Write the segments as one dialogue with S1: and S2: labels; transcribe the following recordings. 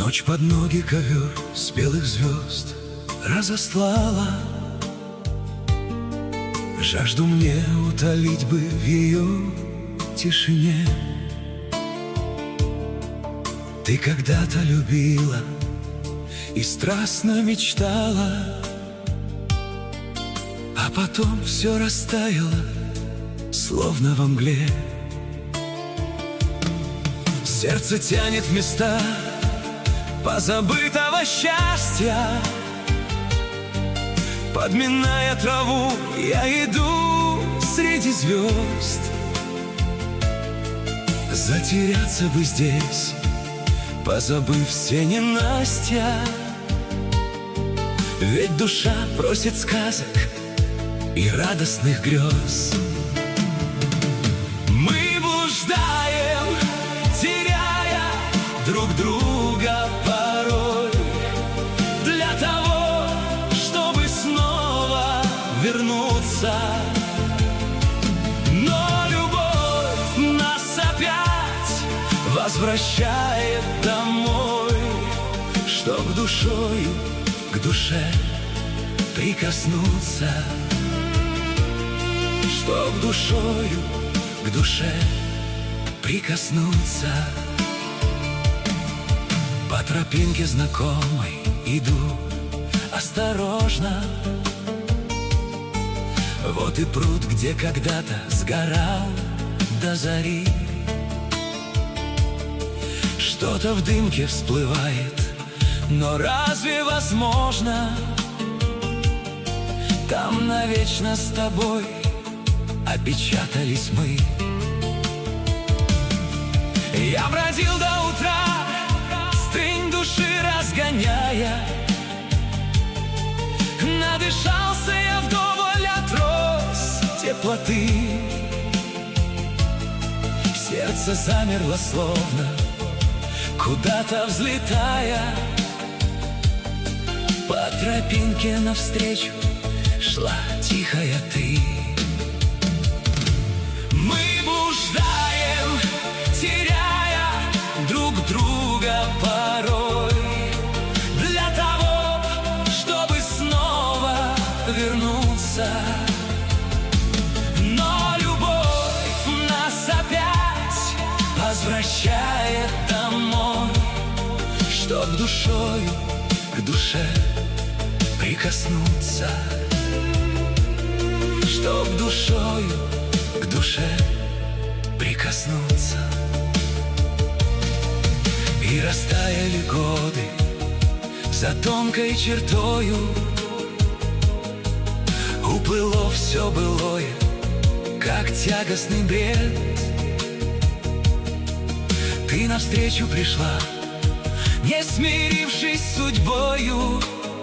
S1: Ночь под ноги ковер с белых звезд разослала. Жажду мне утолить бы в ее тишине. Ты когда-то любила и страстно мечтала, а потом все растаяло, словно во мгле. Сердце тянет в места позабытого счастья. Подминая траву, я иду среди звезд. Затеряться бы здесь, позабыв все ненастья. Ведь душа просит сказок и радостных грез. Мы блуждаем, теряя друг друга порой, для того, чтобы снова вернуться. Но любовь нас опять возвращает домой, чтоб душой к душе прикоснуться, чтоб душою к душе прикоснуться. По тропинке знакомой иду осторожно. Вот и пруд, где когда-то сгорал до зари. Что-то в дымке всплывает, но разве возможно там навечно с тобой опечатались мы? Я бродил до утра, стынь души разгоняя. Надышался я вдоволь от роз теплоты. Сердце замерло словно, куда-то взлетая. По тропинке навстречу шла тихая ты. Мы блуждаем, теряя друг друга порой, для того, чтобы снова вернуться. Но любовь нас опять возвращает домой, чтоб душою к душе прикоснуться, чтоб душою к душе прикоснуться. И растаяли годы за тонкой чертою, уплыло все былое, как тягостный бред. Ты навстречу пришла, не смирившись с судьбою,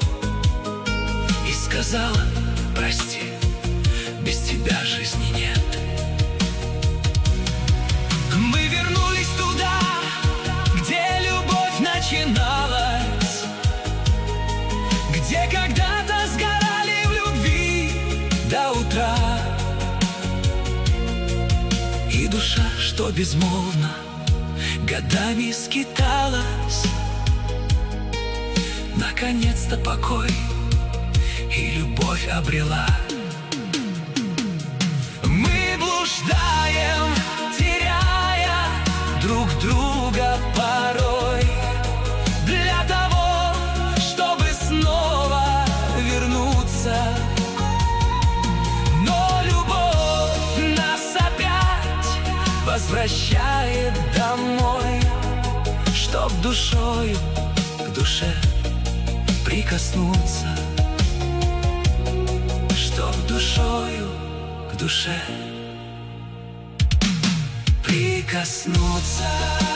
S1: и сказала: прости, без тебя жизни нет. Мы вернулись туда, где любовь начиналась, где когда-то сгорали в любви до утра. И душа, что безмолвно годами скиталась, наконец-то покой и любовь обрела. Мы блуждаем, теряя друг друга порой, для того, чтобы снова вернуться. Но любовь нас опять возвращает домой, чтоб душою к душе прикоснуться, чтоб душою к душе прикоснуться.